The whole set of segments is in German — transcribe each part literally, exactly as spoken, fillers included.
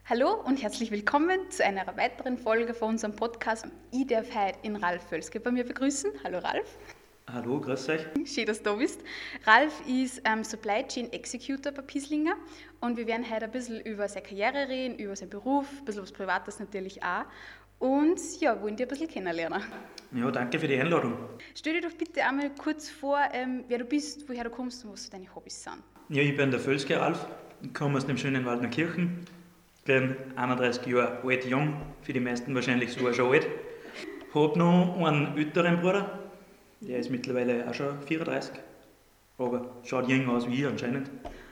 Hallo und herzlich willkommen zu einer weiteren Folge von unserem Podcast. Ich darf heute in Ralf Völzke bei mir begrüßen. Hallo Ralf. Hallo, grüß euch. Schön, dass du da bist. Ralf ist ähm, Supply Chain Executor bei Pieslinger und wir werden heute ein bisschen über seine Karriere reden, über seinen Beruf, ein bisschen was Privates natürlich auch und ja, wollen dich ein bisschen kennenlernen. Ja, danke für die Einladung. Stell dir doch bitte einmal kurz vor, ähm, wer du bist, woher du kommst und was deine Hobbys sind. Ja, ich bin der Völzke Ralf, ich komme aus dem schönen Waldnerkirchen, bin einunddreißig Jahre alt, jung, für die meisten wahrscheinlich sogar schon alt. Habe noch einen älteren Bruder, der ist mittlerweile auch schon vierunddreißig, aber schaut jünger aus wie ich anscheinend.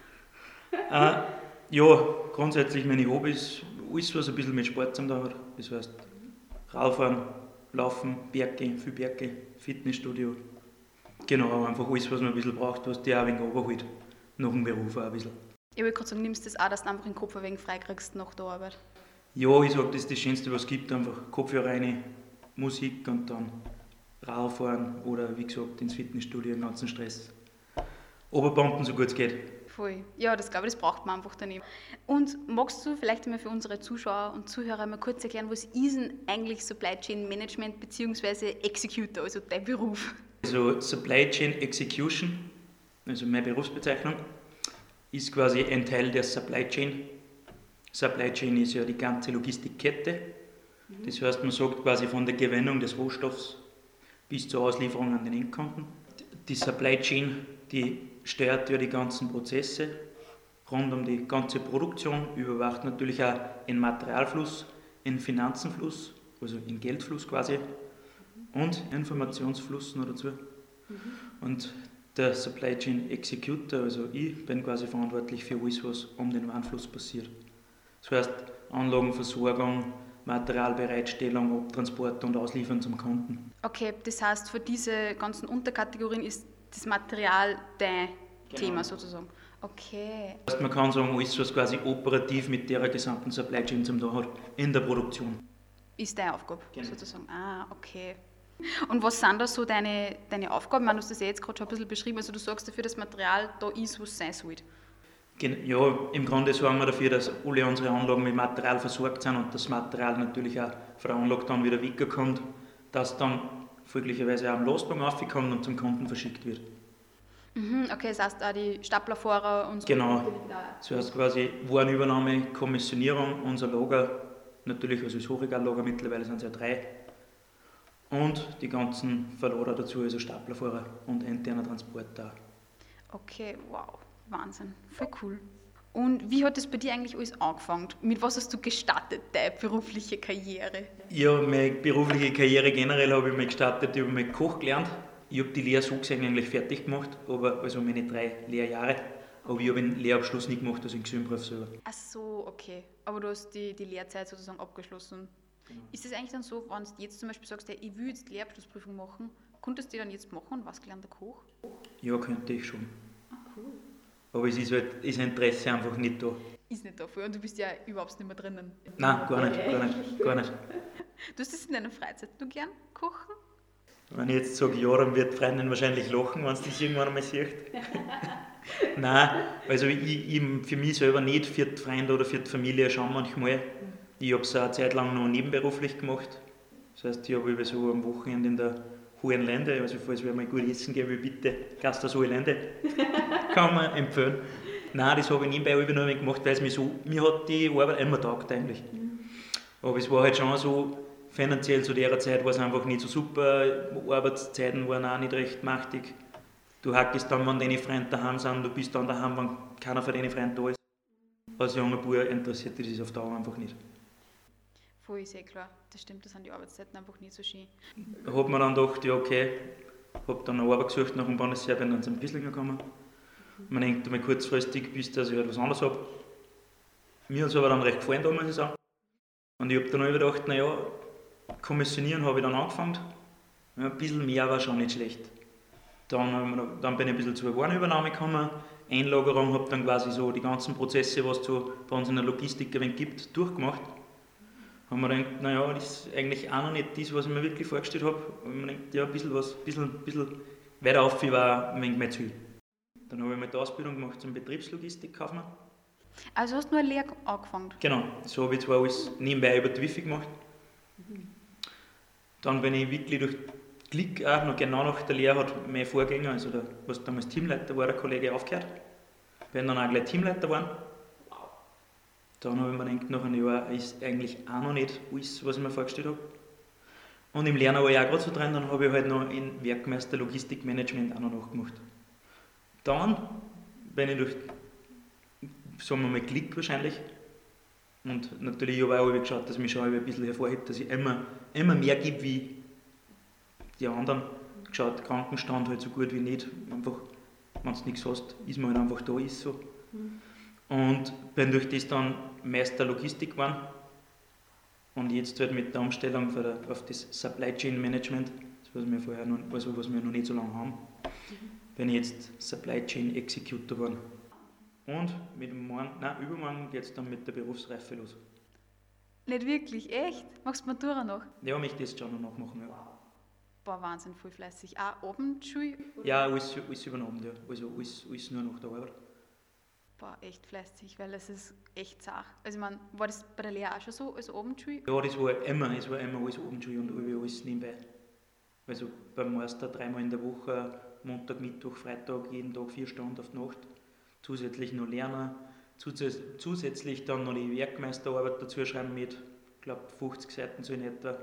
äh, ja, grundsätzlich meine Hobbys, alles was ein bisschen mit Sport zu tun hat, das heißt Radfahren, Laufen, Berge, viel Berge, Fitnessstudio. Genau, einfach alles, was man ein bisschen braucht, was dich auch ein wenig runterholt, nach dem Beruf auch ein bisschen. Ich wollte gerade sagen, nimmst du das auch, dass du einfach den Kopf ein wenig freikriegst nach der Arbeit? Ja, ich sage, das ist das Schönste, was es gibt, einfach Kopfhörer rein, Musik und dann Radfahren oder wie gesagt ins Fitnessstudio, den ganzen Stress. Oberpumpen, so gut es geht. Voll. Ja, das glaube ich, das braucht man einfach daneben. Und magst du vielleicht einmal für unsere Zuschauer und Zuhörer mal kurz erklären, was ist denn eigentlich Supply Chain Management bzw. Executor, also dein Beruf? Also Supply Chain Execution, also meine Berufsbezeichnung, ist quasi ein Teil der Supply Chain. Supply Chain ist ja die ganze Logistikkette. Das heißt, man sagt quasi von der Gewinnung des Rohstoffs bis zur Auslieferung an den Endkunden. Die Supply Chain, die steuert ja die ganzen Prozesse rund um die ganze Produktion, überwacht natürlich auch den Materialfluss, den Finanzenfluss, also den Geldfluss quasi und Informationsfluss noch dazu. Mhm. Und der Supply Chain Executor, also ich, bin quasi verantwortlich für alles, was um den Warenfluss passiert. Das heißt Anlagenversorgung, Materialbereitstellung, Abtransport und Ausliefern zum Kunden. Okay, das heißt, für diese ganzen Unterkategorien ist das Material dein genau. Thema sozusagen. Okay. Das heißt, man kann sagen, alles, was quasi operativ mit der gesamten Supply Chain zum tun hat, in der Produktion. Ist deine Aufgabe genau. sozusagen. Ah, okay. Und was sind da so deine, deine Aufgaben? Du hast das ja jetzt gerade schon ein bisschen beschrieben. Also du sorgst dafür, dass das Material da ist, was es sein soll. Ja, im Grunde sorgen wir dafür, dass alle unsere Anlagen mit Material versorgt sind und das Material natürlich auch von der Anlage dann wieder wegkommt, dass dann folglicherweise auch am Lastwagen raufkommt und zum Kunden verschickt wird. Mhm, okay, das heißt auch die Staplerfahrer und so. Genau, das heißt quasi Warenübernahme, Kommissionierung, unser Lager, natürlich also das Hochregallager, mittlerweile sind es ja drei, und die ganzen Verlader dazu, also Staplerfahrer und interner Transport da. Okay, wow, Wahnsinn, voll cool. Und wie hat das bei dir eigentlich alles angefangen? Mit was hast du gestartet, deine berufliche Karriere? Ja, meine berufliche Karriere generell habe ich mal gestartet, ich habe mal Koch gelernt. Ich habe die Lehre so gesehen eigentlich fertig gemacht, aber also meine drei Lehrjahre. Aber ich habe den Lehrabschluss nicht gemacht, also den Gesundberuf selber. Ach so, okay. Aber du hast die, die Lehrzeit sozusagen abgeschlossen. Genau. Ist es eigentlich dann so, wenn du jetzt zum Beispiel sagst, ich will jetzt die Lehrabschlussprüfung machen, könntest du die dann jetzt machen und was gelernter Koch? Ja, könnte ich schon. Ah, cool. Aber es ist halt das Interesse einfach nicht da. Ist nicht da voll und du bist ja überhaupt nicht mehr drinnen. Nein, gar nicht, gar nicht, gar nicht. Du hast das in deiner Freizeit nur gern kochen? Wenn ich jetzt sage ja, dann wird die Freundin wahrscheinlich lachen, wenn sie das irgendwann einmal sieht. Nein, also ich, ich, für mich selber nicht, für die Freunde oder für die Familie schon manchmal. Ich habe es eine Zeit lang noch nebenberuflich gemacht. Das heißt, ich habe so am Wochenende in der Hohen Lande, also falls wir mal gut essen gehen will, bitte Gast das Hohe Lande, kann man empfehlen. Nein, das habe ich nebenbei nur gemacht, weil es mir so, mir hat die Arbeit immer taugt eigentlich. Aber es war halt schon so, finanziell zu der Zeit war es einfach nicht so super, Arbeitszeiten waren auch nicht recht machtig. Du hackst dann, wenn deine Freunde daheim sind, du bist dann daheim, wenn keiner von deinen Freunden da ist. Als junger Bub interessiert dich das auf Dauer einfach nicht. Voll, ist eh klar. Das stimmt, das sind die Arbeitszeiten einfach nicht so schön. Da hat man dann gedacht, ja okay, habe dann eine Arbeit gesucht nach dem Bundesheer, bin dann zum Pieslinger gekommen. Man denkt mal kurzfristig, bis dass ich etwas anderes habe. Mir hat es aber dann recht gefallen, da muss ich sagen. Und ich habe dann auch gedacht, naja, kommissionieren habe ich dann angefangen. Ja, ein bisschen mehr war schon nicht schlecht. Dann, dann bin ich ein bisschen zur Warenübernahme gekommen. Einlagerung, habe dann quasi so die ganzen Prozesse, was es so bei uns in der Logistik ein wenig gibt, durchgemacht. Haben wir gedacht, naja, das ist eigentlich auch noch nicht das, was ich mir wirklich vorgestellt habe. Und man denkt, ja, ein bisschen was, ein bisschen, ein bisschen weiter auf war ein wenig mein Ziel. Dann habe ich mal die Ausbildung gemacht zum Betriebslogistikkaufmann. Also hast du nur eine Lehre angefangen? Genau, so habe ich zwar alles nebenbei über die Wifi gemacht. Dann bin ich wirklich durch Glück auch noch genau nach der Lehre hat mein Vorgänger, also der, was damals Teamleiter war, der Kollege, aufgehört. Bin dann auch gleich Teamleiter geworden. Dann habe ich mir gedacht, nach einem Jahr ist eigentlich auch noch nicht alles, was ich mir vorgestellt habe. Und im Lernen war ich auch gerade so drin, dann habe ich halt noch in Werkmeister Logistikmanagement auch noch nachgemacht. Dann bin ich durch, sagen wir mal, Glück wahrscheinlich. Und natürlich habe ich auch geschaut, dass ich mich schon ein bisschen hervorhebt, dass ich immer, immer mehr gebe wie die anderen. Geschaut, Krankenstand halt so gut wie nicht. Einfach, wenn du nichts hast, ist man halt einfach da, ist so. Mhm. Und bin durch das dann Meister Logistik geworden. Und jetzt halt mit der Umstellung für der, auf das Supply Chain Management, das was wir vorher noch, also was wir noch nicht so lange haben, mhm. bin ich jetzt Supply Chain Executor geworden. Und mit morgen, nein, übermorgen geht es dann mit der Berufsreife los. Nicht wirklich, echt? Machst du Matura noch? Ja, ich möchte das schon noch nachmachen, ja. Boah, Wahnsinn, voll fleißig. Auch Abendschule? Ja, alles, alles über den Abend, ja. Also alles, alles nur nach der Arbeit. Boah, echt fleißig, weil es ist echt zart. Also ich meine, war das bei der Lehre auch schon so, als Abendschule? Ja, das war immer, es war immer alles Abendschule und alles nebenbei. Also beim Meister dreimal in der Woche, Montag, Mittwoch, Freitag, jeden Tag vier Stunden auf die Nacht. Zusätzlich noch lernen, zusätzlich dann noch die Werkmeisterarbeit dazu schreiben mit, ich glaube fünfzig Seiten so in etwa.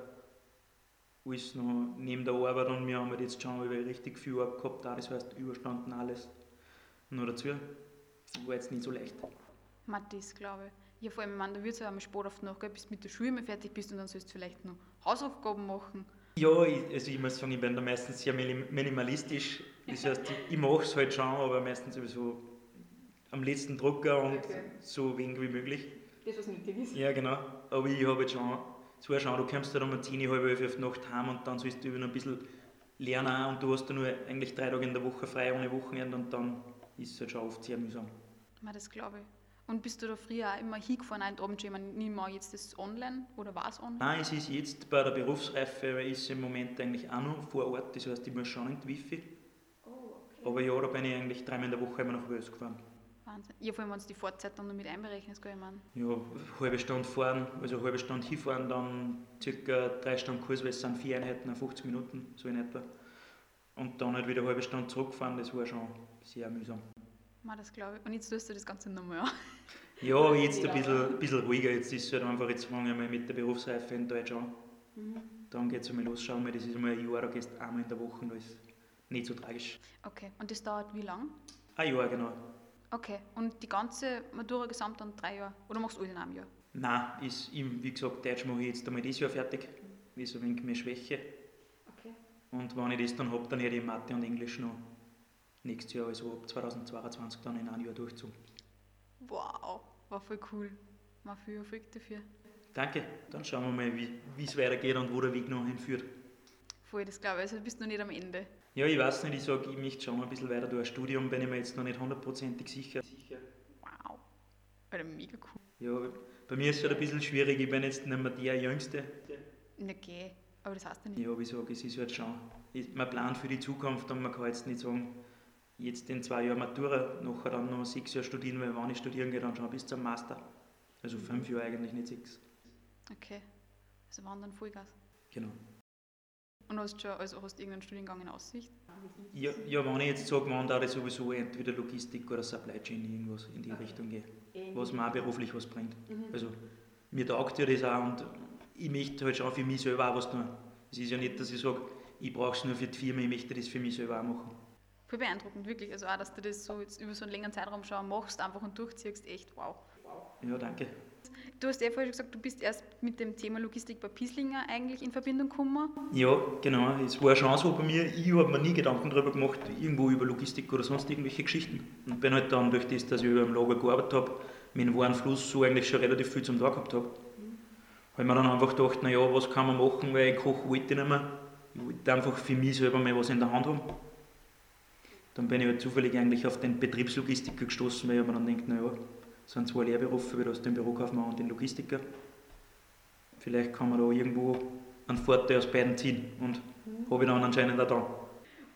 Alles noch neben der Arbeit und wir haben halt jetzt schon richtig viel Arbeit gehabt, auch, das heißt überstanden alles noch dazu. War jetzt nicht so leicht. Mathis, glaube ich. Ja, vor allem, man, da wird es ja einmal spät auf die Nacht, gell, bis du mit der Schule mal fertig bist und dann sollst du vielleicht noch Hausaufgaben machen. Ja, ich, also ich muss sagen, ich bin da meistens sehr minimalistisch. Das heißt, ich, ich mache es halt schon, aber meistens sowieso am letzten Drucker und okay. So wenig wie möglich. Das, was nötig ist. Ja, genau. Aber ich habe jetzt schon, zwar schon, du kommst halt um zehn, halb elf auf die Nacht heim und dann sollst du noch ein bisschen lernen und du hast dann nur eigentlich drei Tage in der Woche frei ohne Wochenende und dann ist es halt schon oft sehr mühsam. Ja, das glaube ich. Und bist du da früher auch immer hingefahren, ein Abendschule? Ich meine, nicht mehr jetzt das online oder war es online? Nein, es ist jetzt bei der Berufsreife, ist es im Moment eigentlich auch noch vor Ort, das heißt, ich muss schon in die Wifi. Oh, okay. Aber ja, da bin ich eigentlich dreimal in der Woche immer nach Wels gefahren. Wahnsinn. Ja, vor allem, wenn du die Fahrzeit dann noch mit einberechnest, gell, ich meine. Ja, halbe Stunde fahren, also eine halbe Stunde hinfahren, dann circa drei Stunden Kurs, weil es sind vier Einheiten, fünfzig Minuten, so in etwa. Und dann halt wieder eine halbe Stunde zurückfahren, das war schon sehr mühsam. Ma, das glaube ich. Und jetzt tust du das Ganze nochmal an. Ja, jetzt ein bisschen, ein bisschen ruhiger. Jetzt ist es halt einfach, jetzt fange ich mal mit der Berufsreife in Deutsch an. Mhm. Dann geht es einmal los. Schauen wir, das ist einmal ein Jahr, da gehst du einmal in der Woche, da ist nicht so tragisch. Okay, und das dauert wie lang? Ein Jahr, genau. Okay, und die ganze Matura gesamt dann drei Jahre? Oder machst du alle in einem Jahr? Nein, ist, wie gesagt, Deutsch mache ich jetzt einmal dieses Jahr fertig. Das ist ein wenig mehr Schwäche. Okay. Und wenn ich das dann habe, dann hätte ich Mathe und Englisch noch nächstes Jahr, also ab zweitausendzweiundzwanzig, dann in einem Jahr durchgezogen. Wow, war voll cool. Mal viel Erfolg dafür. Danke, dann schauen wir mal, wie es weitergeht und wo der Weg noch hinführt. Voll, das glaube ich, also du bist noch nicht am Ende. Ja, ich weiß nicht, ich sage, ich möchte schon ein bisschen weiter durch. Studium bin ich mir jetzt noch nicht hundertprozentig sicher. Wow, Alter, mega cool. Ja, bei mir ist es halt ein bisschen schwierig, ich bin jetzt nicht mehr der Jüngste. Okay, aber das heißt ja nicht. Ja, aber ich sage, es ist halt schon, man plant für die Zukunft und man kann jetzt nicht sagen, jetzt in zwei Jahren Matura, nachher dann noch sechs Jahre studieren, weil wenn ich studieren gehe, dann schon bis zum Master. Also fünf Jahre eigentlich, nicht sechs. Okay, also waren dann Vollgas. Genau. Und hast du schon, also hast du irgendeinen Studiengang in Aussicht? Ja, ja, wenn ich jetzt sage, wann da ich sowieso entweder Logistik oder Supply Chain irgendwas in die okay. Richtung gehe, was mir auch beruflich was bringt. Mhm. Also mir taugt ja das auch und ich möchte halt schon für mich selber auch was tun. Es ist ja nicht, dass ich sage, ich brauche es nur für die Firma, ich möchte das für mich selber auch machen. Voll beeindruckend, wirklich. Also auch, dass du das so jetzt über so einen längeren Zeitraum schon machst, einfach und durchziehst, echt wow. Ja, danke. Du hast ja vorhin gesagt, du bist erst mit dem Thema Logistik bei Pieslinger eigentlich in Verbindung gekommen. Ja, genau. Es war schon so bei mir, ich habe mir nie Gedanken darüber gemacht, irgendwo über Logistik oder sonst irgendwelche Geschichten. Und bin halt dann durch das, dass ich über im Lager gearbeitet habe, mit dem Warenfluss so eigentlich schon relativ viel zum Tag gehabt habe. Mhm. Weil man dann einfach gedacht, naja, was kann man machen, weil ich Koch wollte ich nicht mehr. Ich wollte einfach für mich selber mal was in der Hand haben. Dann bin ich halt zufällig eigentlich auf den Betriebslogistiker gestoßen, weil ich mir dann denke, naja, das sind zwei Lehrberufe, wie das den Bürokaufmann und den Logistiker. Vielleicht kann man da irgendwo einen Vorteil aus beiden ziehen und mhm. habe ich dann anscheinend auch da.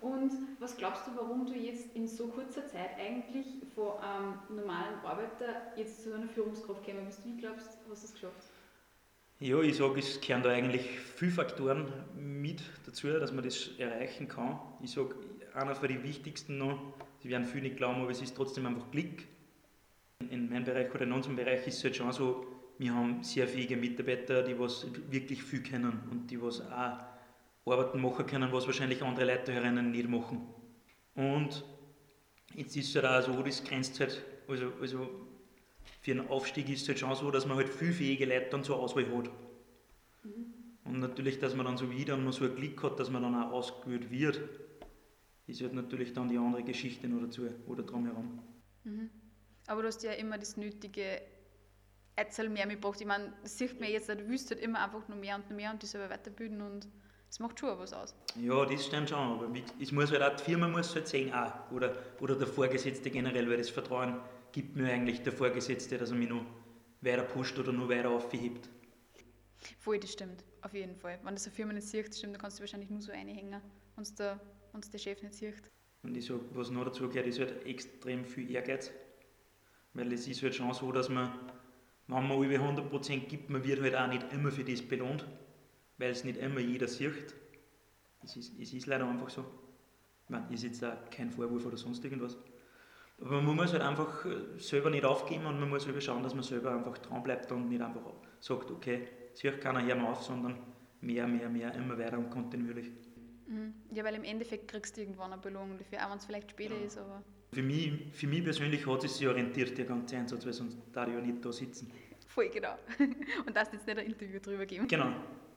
Und was glaubst du, warum du jetzt in so kurzer Zeit eigentlich von einem normalen Arbeiter jetzt zu einer Führungskraft gekommen bist? Wie glaubst du, hast du es geschafft? Ja, ich sage, es gehören da eigentlich viele Faktoren mit dazu, dass man das erreichen kann. Ich sage, einer von den wichtigsten noch, sie werden viele nicht glauben, aber es ist trotzdem einfach Glück. In meinem Bereich oder in unserem Bereich ist es halt schon so, wir haben sehr fähige Mitarbeiter, die was wirklich viel können und die was auch Arbeiten machen können, was wahrscheinlich andere Leute herinnen nicht machen. Und jetzt ist es halt auch so, das grenzt halt, also, also für einen Aufstieg ist es halt schon so, dass man halt viel fähige Leute dann zur Auswahl hat. Mhm. Und natürlich, dass man dann so wie dann mal so ein Glück hat, dass man dann auch ausgewählt wird, ist halt natürlich dann die andere Geschichte noch dazu oder drumherum. Mhm. Aber du hast ja immer das nötige Erzähl mehr mitgebracht. Ich meine, das sieht man jetzt, du willst halt immer einfach noch mehr und noch mehr und dich selber weiterbilden und das macht schon was aus. Ja, das stimmt schon, aber es muss halt auch, die Firma muss halt sehen auch, oder, oder der Vorgesetzte generell, weil das Vertrauen gibt mir eigentlich der Vorgesetzte, dass er mich noch weiter pusht oder noch weiter aufhebt. Voll, das stimmt, auf jeden Fall. Wenn das eine Firma nicht sieht, stimmt, dann kannst du wahrscheinlich nur so reinhängen, wenn es der, der Chef nicht sieht. Und ich sage, was noch dazu gehört, ist halt extrem viel Ehrgeiz, weil es ist halt schon so, dass man, wenn man über hundert Prozent gibt, man wird halt auch nicht immer für das belohnt, weil es nicht immer jeder sieht. Es ist, es ist leider einfach so. Ich meine, ist jetzt auch kein Vorwurf oder sonst irgendwas. Aber man muss halt einfach selber nicht aufgeben und man muss selber schauen, dass man selber einfach dran bleibt und nicht einfach sagt, okay, sieht keiner, hör mal auf, sondern mehr, mehr, mehr, immer weiter und kontinuierlich. Mhm. Ja, weil im Endeffekt kriegst du irgendwann eine Belohnung dafür, auch wenn es vielleicht später ja. ist, aber... Für mich, für mich persönlich hat es sich orientiert, der ganze Einsatz, weil sonst darf ich ja nicht da sitzen. Voll, genau. Und darfst jetzt nicht ein Interview drüber geben. Genau.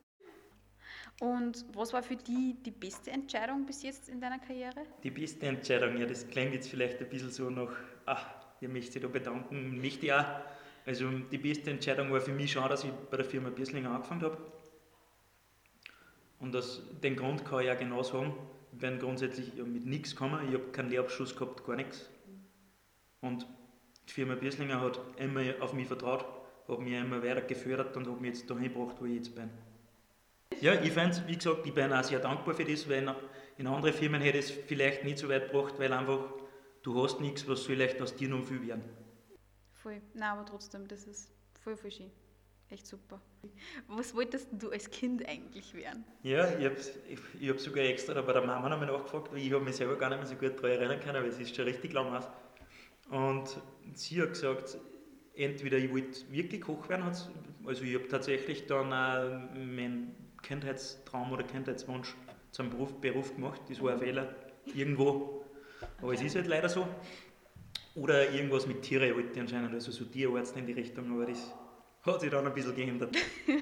Und was war für dich die beste Entscheidung bis jetzt in deiner Karriere? Die beste Entscheidung, ja, das klingt jetzt vielleicht ein bisschen so nach, ach, ich möchte mich da bedanken, möchte ich auch. Also die beste Entscheidung war für mich schon, dass ich bei der Firma Birslinger angefangen habe. Und das, den Grund kann ich auch genau sagen, ich bin grundsätzlich mit nichts gekommen, ich habe keinen Lehrabschluss gehabt, gar nichts. Und die Firma Birslinger hat immer auf mich vertraut, hat mich immer weiter gefördert und hat mich jetzt dahin gebracht, wo ich jetzt bin. Ja, ich finde, wie gesagt, ich bin auch sehr dankbar für das, weil in anderen Firmen hätte es vielleicht nicht so weit gebracht, weil einfach, du hast nichts, was vielleicht aus dir noch viel werden. Voll, nein, aber trotzdem, das ist voll, voll schön. Echt super. Was wolltest du als Kind eigentlich werden? Ja, ich habe ich, ich hab sogar extra da bei der Mama nochmal nachgefragt, weil ich habe mich selber gar nicht mehr so gut daran erinnern können, weil es ist schon richtig lang aus. Und sie hat gesagt, entweder ich wollte wirklich Koch werden, also ich habe tatsächlich dann auch meinen Kindheitstraum oder Kindheitswunsch zum Beruf, Beruf gemacht, das war ein Fehler, irgendwo, aber okay. Es ist halt leider so. Oder irgendwas mit Tiere wollte ich anscheinend, also so Tierarzt in die Richtung, aber das hat sich dann ein bisschen gehindert.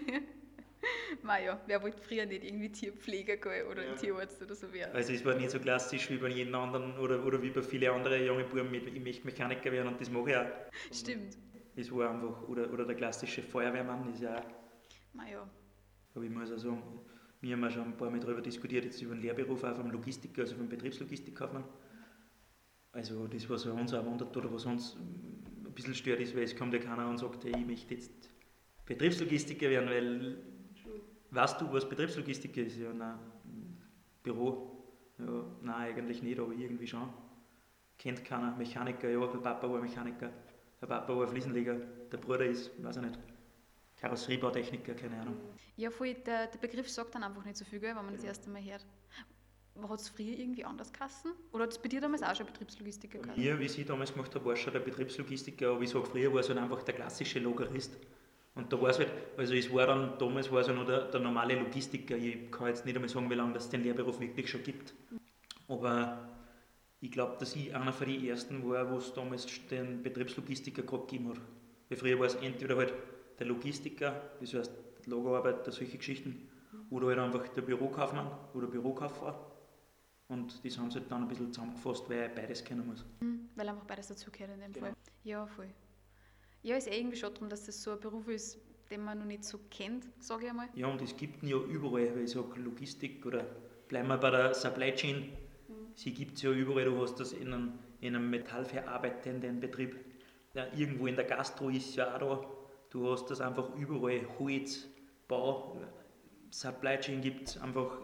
Maja, wer wollte früher nicht irgendwie Tierpfleger gehen oder ja. Tierarzt oder so werden? Also es war nicht so klassisch wie bei jedem anderen oder, oder wie bei vielen anderen jungen Buben mit, ich möchte Mechaniker werden und das mache ich auch. Stimmt. Es war einfach, oder, oder der klassische Feuerwehrmann ist ja auch. Maja. Aber ich muss auch sagen, wir haben auch schon ein paar Mal darüber diskutiert, jetzt über den Lehrberuf auch vom Logistiker, also vom Betriebslogistikkaufmann. Also das, was uns auch wundert oder was uns ein bisschen stört ist, weil es kommt ja keiner und sagt, hey, ich möchte jetzt Betriebslogistiker werden, weil weißt du, was Betriebslogistiker ist? Ja, nein, Büro, ja, nein, eigentlich nicht, aber irgendwie schon. Kennt keiner, Mechaniker, ja, der Papa war Mechaniker, der Papa war Fliesenleger, der Bruder ist, weiß ich nicht, Karosseriebautechniker, keine Ahnung. Ja, voll, der, der Begriff sagt dann einfach nicht so viel, gell, wenn man das erste Mal hört. Hat es früher irgendwie anders geheißen? Oder hat es bei dir damals auch schon Betriebslogistiker geheißen? Ja, wie ich damals gemacht habe, war schon der Betriebslogistiker, aber ich sage, früher war es halt einfach der klassische Lagerist. Und da war es halt, also es war dann, damals war es ja noch der, der normale Logistiker. Ich kann jetzt nicht einmal sagen, wie lange es den Lehrberuf wirklich schon gibt. Aber ich glaube, dass ich einer von den ersten war, wo es damals den Betriebslogistiker gerade gegeben hat. Weil früher war es entweder halt der Logistiker, das heißt Lagerarbeiter, solche Geschichten, oder halt einfach der Bürokaufmann oder Bürokauffrau. Und das haben sie halt dann ein bisschen zusammengefasst, weil ich beides kennen muss. Mhm, weil einfach beides dazugehört in dem genau. Fall. Ja, voll. Ja, ist eh irgendwie schon darum, dass das so ein Beruf ist, den man noch nicht so kennt, sage ich einmal. Ja, und es gibt ihn ja überall, weil ich sage Logistik oder bleiben wir bei der Supply Chain, mhm. Sie gibt es ja überall, du hast das in einem, in einem metallverarbeitenden Betrieb. Ja, irgendwo in der Gastro ist es ja auch da, du hast das einfach überall, Holz, Bau, Supply Chain gibt es einfach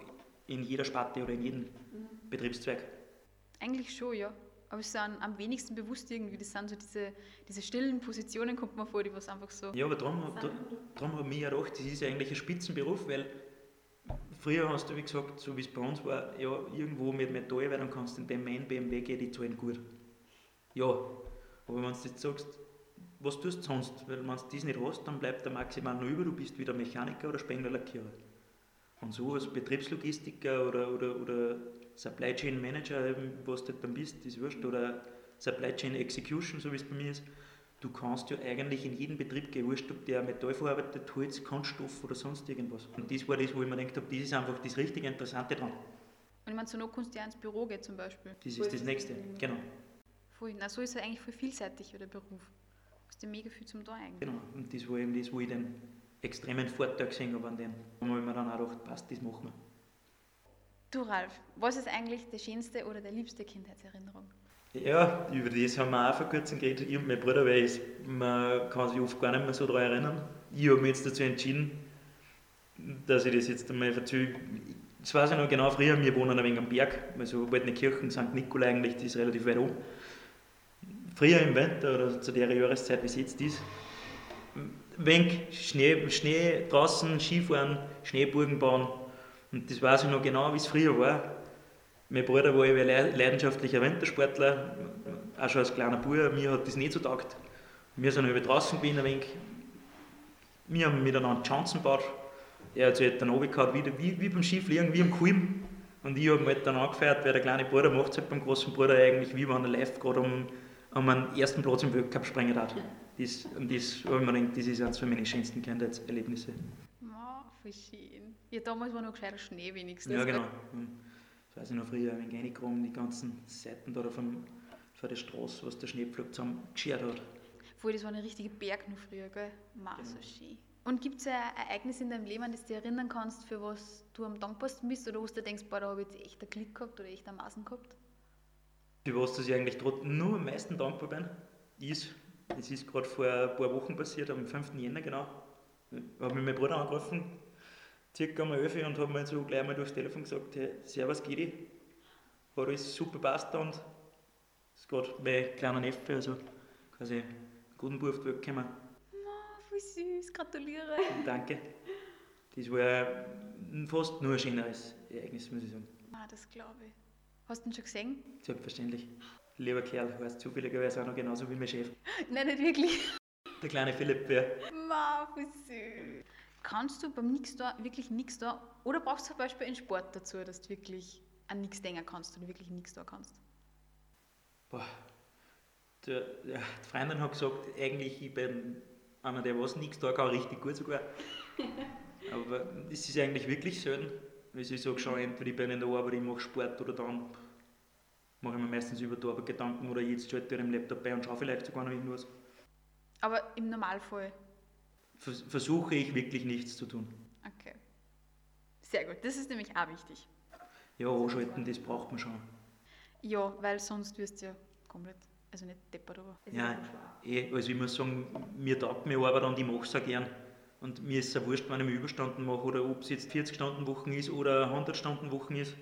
in jeder Sparte oder in jedem mhm. Betriebszweig. Eigentlich schon, ja. Aber es sind am wenigsten bewusst irgendwie, das sind so diese, diese stillen Positionen, kommt man vor, die was einfach so... Ja, aber darum, darum habe ich ja gedacht, das ist eigentlich ein Spitzenberuf, weil früher hast du, wie gesagt, so wie es bei uns war, ja, irgendwo mit Metall, weil dann kannst du in dem Main B M W gehen, die zahlen gut. Ja, aber wenn du jetzt sagst, was tust du sonst? Weil wenn du das nicht hast, dann bleibt der maximal nur über, du bist wieder Mechaniker oder Spenglerlackierer. Und so als Betriebslogistiker oder, oder, oder Supply Chain Manager, was du dann bist, ist wurscht, oder Supply Chain Execution, so wie es bei mir ist, du kannst ja eigentlich in jeden Betrieb gehen, wurscht, ob der Metall verarbeitet, Holz, Kunststoff oder sonst irgendwas. Und das war das, wo ich mir gedacht habe, das ist einfach das richtig Interessante dran. Und ich meine, so noch kannst du ja ins Büro gehen zum Beispiel. Das ist das Nächste, genau. Voll. Na, so ist er eigentlich voll vielseitig, der Beruf. Du hast ja mega viel zum Tun eigentlich. Genau, und das war eben das, wo ich den extremen Vorteil gesehen habe an dem. Da habe ich mir dann auch gedacht, passt, das machen wir. Du Ralf, was ist eigentlich die schönste oder die liebste Kindheitserinnerung? Ja, über das haben wir auch vor kurzem geredet, ich und mein Bruder, weil ich, man kann sich oft gar nicht mehr so daran erinnern. Ich habe mich jetzt dazu entschieden, dass ich das jetzt einmal erzähle. Das weiß ich noch genau, früher, wir wohnen ein wenig am Berg, also Waldneukirchen, Sankt Nikolai eigentlich, das ist relativ weit oben. Früher im Winter oder zu der Jahreszeit, wie es jetzt ist, ein wenig Schnee, Schnee draußen, Skifahren, Schneeburgen bauen. Und das weiß ich noch genau, wie es früher war. Mein Bruder war ein leidenschaftlicher Wintersportler, auch schon als kleiner Bub. Mir hat das nicht so getaugt. Wir sind über draußen gewesen, ein wenig. Wir haben miteinander Chancen gebaut. Er hat sich halt dann runtergehauen, wie, wie, wie beim Skifliegen, wie am Kulm. Und ich habe ihn halt dann angefeiert, weil der kleine Bruder macht es halt beim großen Bruder eigentlich, wie wenn er live gerade um, um einen ersten Platz im Weltcup springen hat. Das, und das habe ich mir gedacht, das ist eines meiner schönsten Kindheitserlebnisse. Oh, voll schön. Ja, damals war noch gescheiter Schnee wenigstens. Ja, genau. Das weiß ich noch früher, ein wenig reingekommen, die ganzen Seiten da von, von der Straße, was der Schneepflug zusammen geschert hat. Voll, das war ein richtiger Berg noch früher, gell? Ma, genau. So schön. Und gibt es ein Ereignis in deinem Leben, an das du dich erinnern kannst, für was du am dankbarsten bist, oder wo du denkst, boah, da habe ich jetzt echt einen Klick gehabt oder echt einen Maßen gehabt? Für was ich eigentlich trotzdem nur am meisten dankbar bin, ist, das ist gerade vor ein paar Wochen passiert, am fünften Jänner genau, habe ich meinen Bruder angerufen, circa um elf Uhr, und habe mir so gleich mal durchs Telefon gesagt, hey, servus Gidi, hat alles super passt und ist gerade mein kleiner Neffe, also quasi einen guten Bub auf die Welt gekommen. Oh, voll süß, gratuliere. Danke. Das war fast nur ein schöneres Ereignis, muss ich sagen. Ah, das glaube ich. Hast du ihn schon gesehen? Selbstverständlich. Lieber Kerl, heißt zufälligerweise auch noch genauso wie mein Chef. Nein, nicht wirklich. Der kleine Philipp, ja. Ma, voll süß. Kannst du beim Nix da wirklich nichts da, oder brauchst du zum Beispiel einen Sport dazu, dass du wirklich an nichts denken kannst oder wirklich nichts da kannst? Boah, der, der, die Freundin hat gesagt, eigentlich ich bin einer, der was nichts da kann, richtig gut sogar. Aber das ist eigentlich wirklich selten. Also ich sage schon, entweder ich bin in der Arbeit, ich mache Sport, oder dann mache ich mir meistens über die Arbeit Gedanken, oder jetzt schalte ich am Laptop bei und schaue vielleicht sogar noch irgendwas. Aber im Normalfall? Vers- versuche ich wirklich nichts zu tun. Okay. Sehr gut, das ist nämlich auch wichtig. Ja, anschalten, das braucht man schon. Ja, weil sonst wirst du ja komplett, also nicht deppert, aber... Ja, eh, also ich muss sagen, mir taugt meine Arbeit und ich mache es auch gern. Und mir ist es auch wurscht, wenn ich mir Überstunden mache, oder ob es jetzt vierzig-Stunden-Wochen ist oder hundert-Stunden-Wochen ist.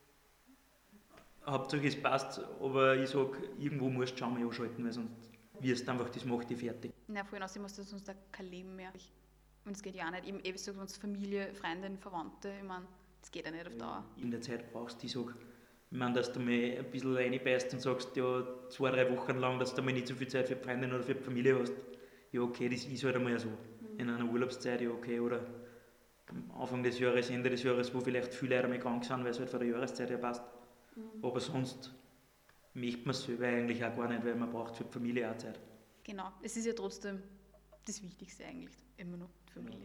Hauptsache es passt, aber ich sage, irgendwo musst du schon mal anschalten, weil sonst wirst du einfach, das macht dich fertig. Na, vorhin aus, musst du sonst auch kein Leben mehr. Und es geht ja auch nicht, eben, eben so sonst Familie, Freundin, Verwandte, ich meine, das geht ja nicht auf Dauer. In der Zeit brauchst du, ich sage, ich meine, dass du mal ein bisschen reinbeißt und sagst, ja, zwei, drei Wochen lang, dass du mal nicht so viel Zeit für die Freundin oder für die Familie hast. Ja, okay, das ist halt einmal so. Mhm. In einer Urlaubszeit, ja, okay, oder am Anfang des Jahres, Ende des Jahres, wo vielleicht viele Leute mal krank sind, weil es halt von der Jahreszeit her passt. Mhm. Aber sonst möchte man es selber eigentlich auch gar nicht, weil man braucht für die Familie auch Zeit. Genau, es ist ja trotzdem das Wichtigste eigentlich, immer noch die Familie.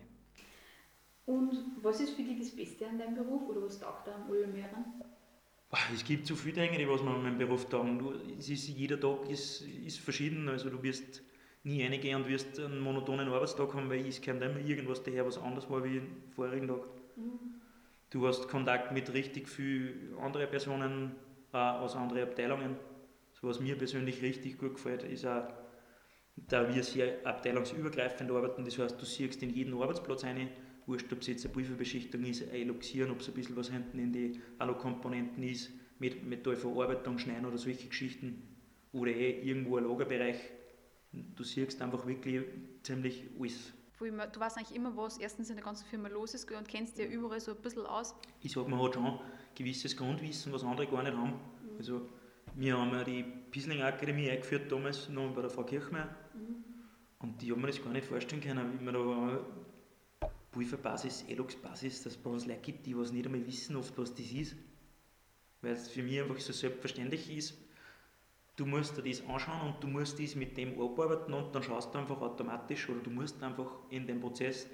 Und was ist für dich das Beste an deinem Beruf, oder was taugt dir am allermehren? Es gibt so viele Dinge, die was man an meinem Beruf taugen. Du, es ist, jeder Tag ist, ist verschieden, also du wirst nie reingehen und wirst einen monotonen Arbeitstag haben, weil es kommt immer irgendwas daher, was anders war wie am vorigen Tag. Mhm. Du hast Kontakt mit richtig vielen anderen Personen äh, aus anderen Abteilungen. So, was mir persönlich richtig gut gefällt, ist auch, da wir sehr abteilungsübergreifend arbeiten, das heißt, du siehst in jeden Arbeitsplatz rein, wurscht, ob es jetzt eine Pulverbeschichtung ist, ein Eloxieren, ob es ein bisschen was hinten in die Alukomponenten ist, mit Metallverarbeitung, Schneiden oder solche Geschichten, oder eh irgendwo ein Lagerbereich. Du siehst einfach wirklich ziemlich alles. Du weißt eigentlich immer, was erstens in der ganzen Firma los ist und kennst dir überall so ein bisschen aus. Ich sage, man hat schon ein gewisses Grundwissen, was andere gar nicht haben. Mhm. Also, wir haben ja die Pieslinger Akademie eingeführt damals, noch bei der Frau Kirchmeier. Mhm. Und die haben mir das gar nicht vorstellen können, wie man da Pulverbasis, Elox-Basis, dass es bei uns Leute gibt, die was nicht einmal wissen, oft was das ist. Weil es für mich einfach so selbstverständlich ist, du musst dir das anschauen und du musst das mit dem abarbeiten und dann schaust du einfach automatisch oder du musst einfach in dem Prozess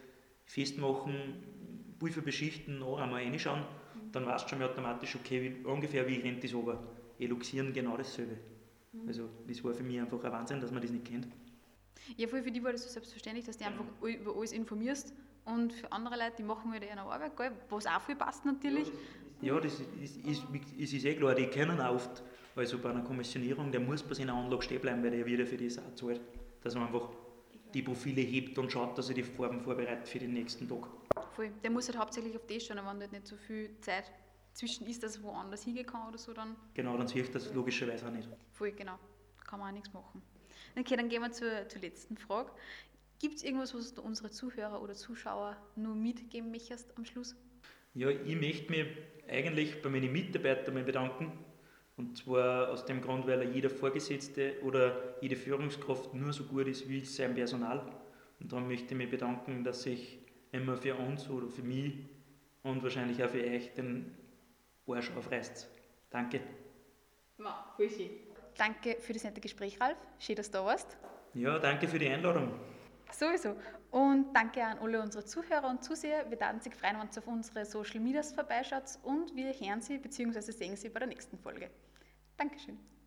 festmachen, Pulver beschichten, noch einmal reinschauen, dann weißt du schon mal automatisch, okay, wie, ungefähr wie rennt das runter. Eloxieren genau dasselbe. Mhm. Also das war für mich einfach ein Wahnsinn, dass man das nicht kennt. Ja, für die war das so selbstverständlich, dass du einfach über alles informierst und für andere Leute, die machen halt eine Arbeit, gell, was auch viel passt natürlich. Ja, das ist, ist, ist, ist eh klar, die kennen auch oft, also bei einer Kommissionierung, der muss bei seiner Anlage stehen bleiben, weil der wieder für das auch zahlt, dass man einfach die Profile hebt und schaut, dass er die Farben vorbereitet für den nächsten Tag. Voll, der muss halt hauptsächlich auf das schauen, wenn halt nicht so viel Zeit zwischen ist, dass er woanders hingehen kann oder so dann. Genau, dann sehe ich das logischerweise auch nicht. Voll, genau, kann man auch nichts machen. Okay, dann gehen wir zur, zur letzten Frage. Gibt es irgendwas, was du unsere Zuhörer oder Zuschauer nur mitgeben möchtest am Schluss? Ja, ich möchte mich eigentlich bei meinen Mitarbeitern mal bedanken. Und zwar aus dem Grund, weil jeder Vorgesetzte oder jede Führungskraft nur so gut ist wie sein Personal. Und darum möchte ich mich bedanken, dass ich immer für uns oder für mich und wahrscheinlich auch für euch den Arsch aufreißt. Danke. Ja, voll schön. Danke für das nette Gespräch, Ralf. Schön, dass du da warst. Ja, danke für die Einladung. Sowieso. Und danke an alle unsere Zuhörer und Zuseher. Wir würden sich freuen, wenn ihr auf unsere Social Medias vorbeischaut und wir hören Sie bzw. sehen Sie bei der nächsten Folge. Dankeschön.